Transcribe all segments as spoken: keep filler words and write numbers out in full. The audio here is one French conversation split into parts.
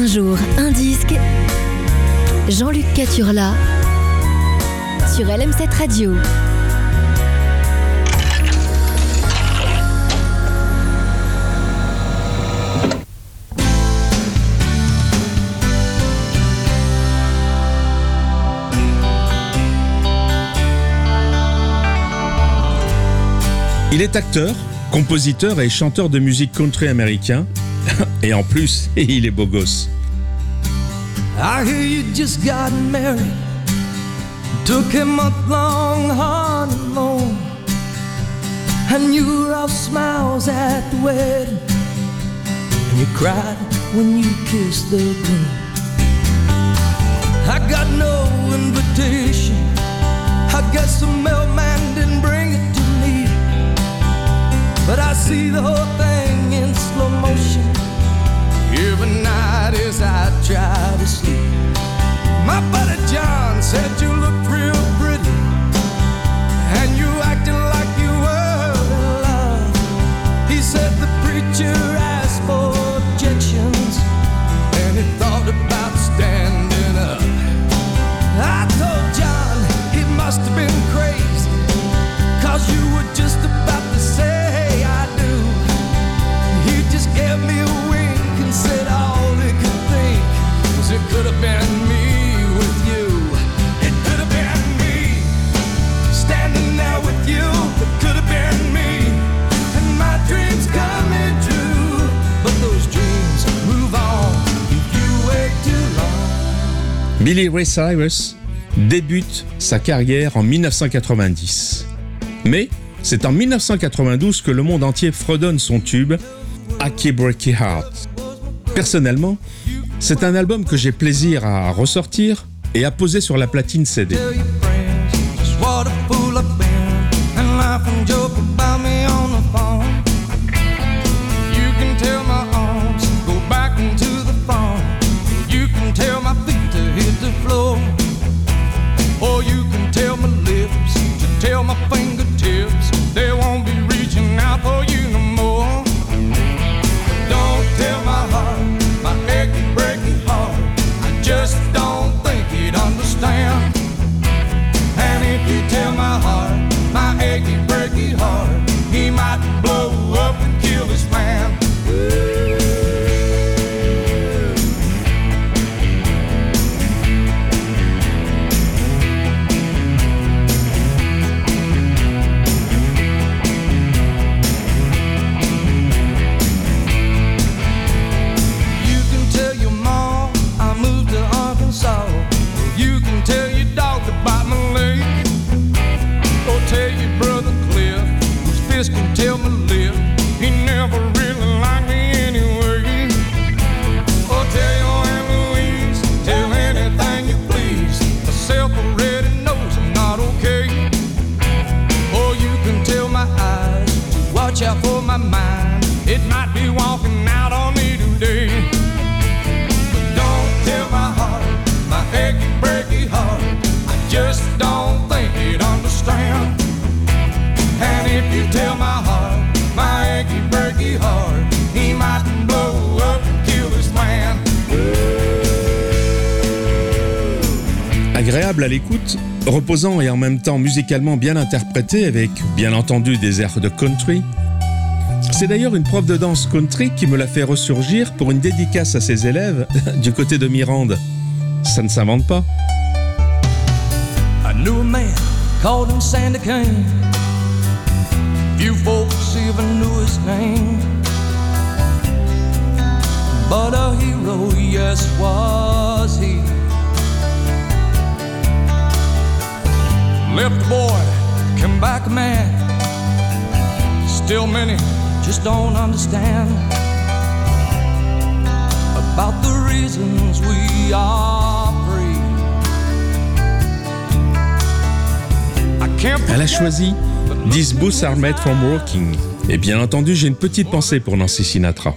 jour, un disque. Jean-Luc Caturla sur L M sept Radio. Il est acteur, compositeur et chanteur de musique country américain. Et en plus, il est beau gosse. I hear you just got married. Took a month-long honeymoon. And you were all smiles at the wedding. And you cried when you kissed the groom. I got no invitation. I guess the mailman didn't bring it to me. But I see the whole thing in slow motion every night as I try to sleep. My buddy John said you looked real pretty, and you acted like you were in love. He said the preacher asked for objections, and he thought about standing up. I told John he must have been crazy, 'cause you were just about to say I do. He just gave me a wink and said all he could think was it could have been me with you. It could have been me standing there with you. It could have been me and my dreams coming true. But those dreams move on if you wait too long. Billy Ray Cyrus débute sa carrière en dix-neuf cent quatre-vingt-dix. Mais c'est en dix-neuf cent quatre-vingt-douze que le monde entier fredonne son tube Achy Breaky Heart. Personnellement, c'est un album que j'ai plaisir à ressortir et à poser sur la platine C D. Tell my fingertips they won't be reaching out for you no more. Don't tell my heart, my achy breaky heart, I just don't think he'd understand. And if you tell my heart, my achy breaky heart, he might blow up and kill this man. Can tell my lip, he never really liked me anyway. Oh, tell your Aunt Louise, tell anything you please. Myself already knows I'm not okay. Or you can tell my eyes to watch out for my mind. It might be walking out on me today. But don't tell my heart, my achy breaky heart, I just don't think he'd understand. And if you tell my heart, my achy breaky heart, he might blow up and kill this man. Agréable à l'écoute, reposant et en même temps musicalement bien interprété avec, bien entendu, des airs de country. C'est d'ailleurs une prof de danse country qui me l'a fait ressurgir pour une dédicace à ses élèves du côté de Mirande. Ça ne s'invente pas. I knew a man called him Sandy Kane. Few folks even knew his name, but a hero, yes, was he. Left a boy, came back a man. Still many just don't understand about the reasons we are free. I can't Elle a choisi These Boots Are Made From Walking. Et bien entendu, j'ai une petite pensée pour Nancy Sinatra.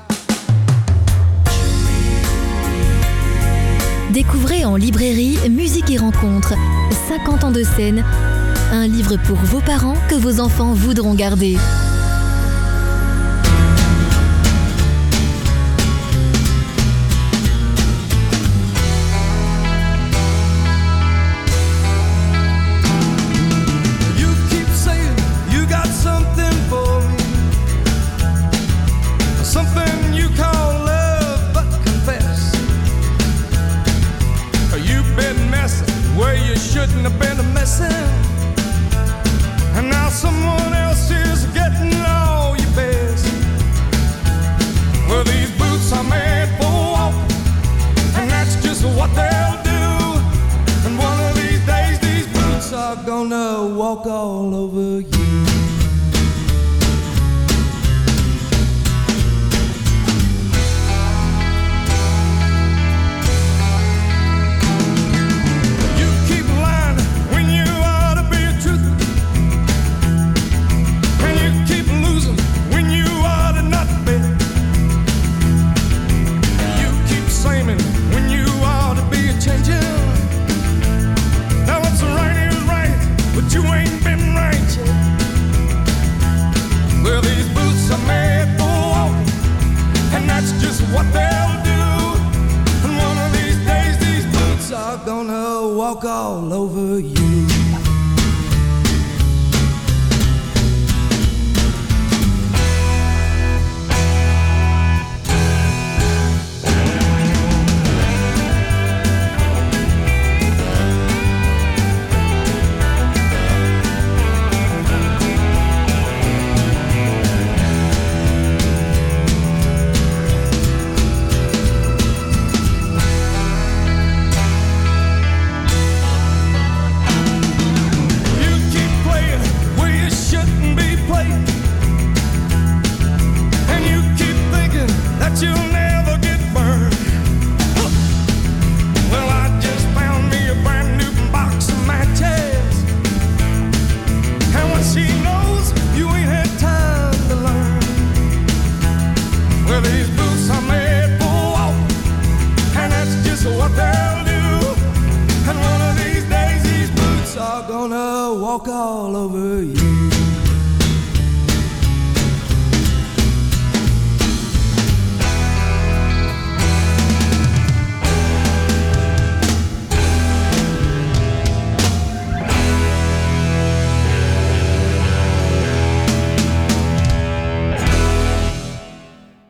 Découvrez en librairie Musique et Rencontres, cinquante ans de scène, un livre pour vos parents que vos enfants voudront garder. Well, these boots are made for walking, and that's just what they'll do. And one of these days, these boots are gonna walk all over you. What they'll do, and one of these days these boots are gonna walk all over you. What they'll do, and one of these days these boots are gonna walk all over you.